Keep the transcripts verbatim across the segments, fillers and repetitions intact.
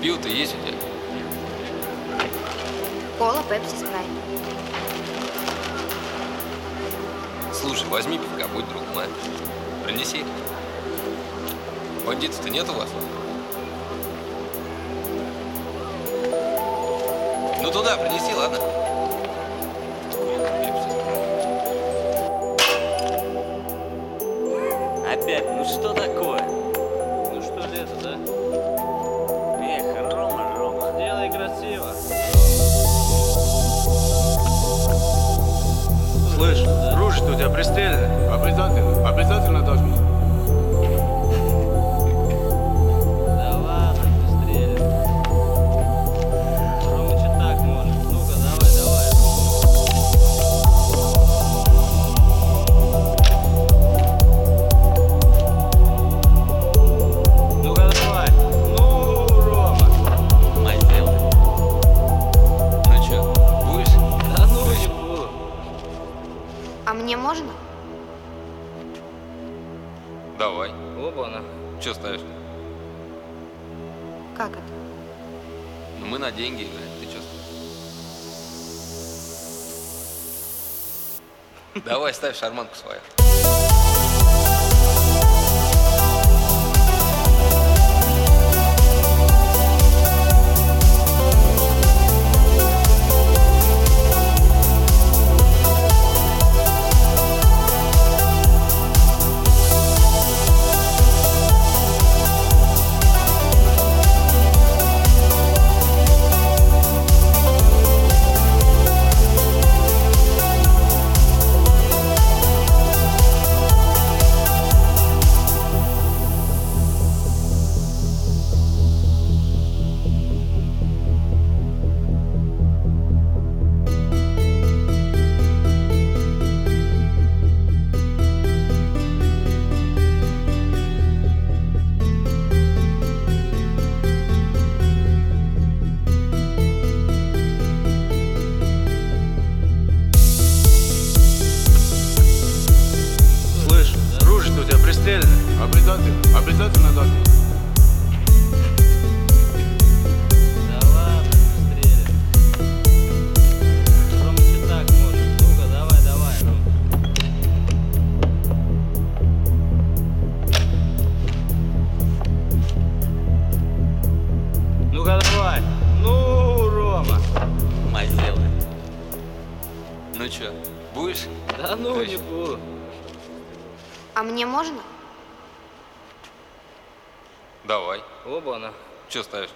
Пиво-то есть у тебя? Кола, пепси, спрайт. Слушай, возьми пивка, будь другом, а? Принеси. Бандитов-то нет у вас? Ну туда принеси, ладно? Опять, ну что такое? Ну что же это, да? Эх, Рома, Рома. Делай красиво. Слышь, ружье-то у тебя пристрелено? Обязательно, обязательно должен. Да ладно, быстрее. Рома, что так может? Ну-ка, давай, давай. Ну-ка, давай. Ну, Рома. Мать сделай. Ну чё, будешь? Да ну не буду. А мне можно? Давай. Оба-на. Чё ставишь? Как это? Ну мы на деньги играем, ты чё ставишь? Давай, ставь шарманку свою. Слышь, ружье-то у тебя пристрелено? Обязательно, обязательно должен. Да ладно, быстрее. Рома, что так может? Ну-ка, давай, давай, Рома. Ну-ка, давай. Ну, Рома. Мать сделай. Ну чё, будешь? Да ну не буду. А мне можно? Давай. Оба-на. Чё ставишь?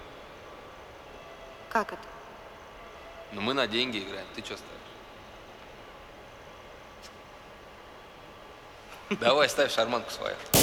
Как это? Ну мы на деньги играем, ты чё ставишь? Давай, ставь шарманку свою.